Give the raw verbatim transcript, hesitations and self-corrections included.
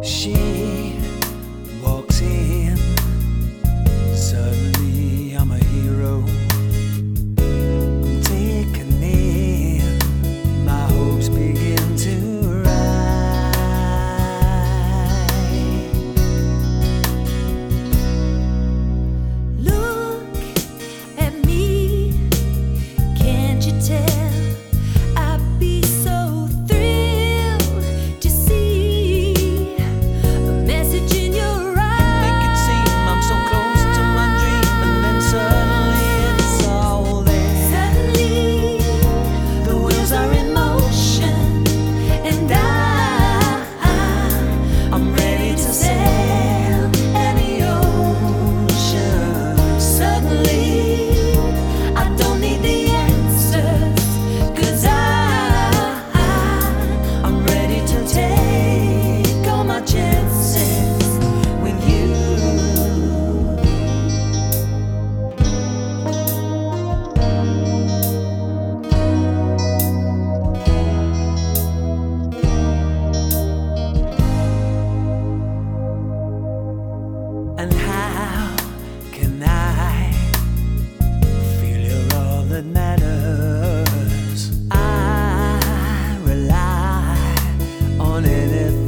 She walks in, suddenly I'm a hero. I'm taken in, my hopes begin to rise. Look at me, can't you tell? I'd be so thrilled to see a message in your eyes. Make it seem I'm so close to my dream, and then suddenly it's all there. Suddenly, The wheels are in motion, and I, I'm ready to sail any ocean. suddenly, I don't need the answers, 'cause I, I'm ready to take all my chances with you. And how can I feel you're all that matters? I rely on anything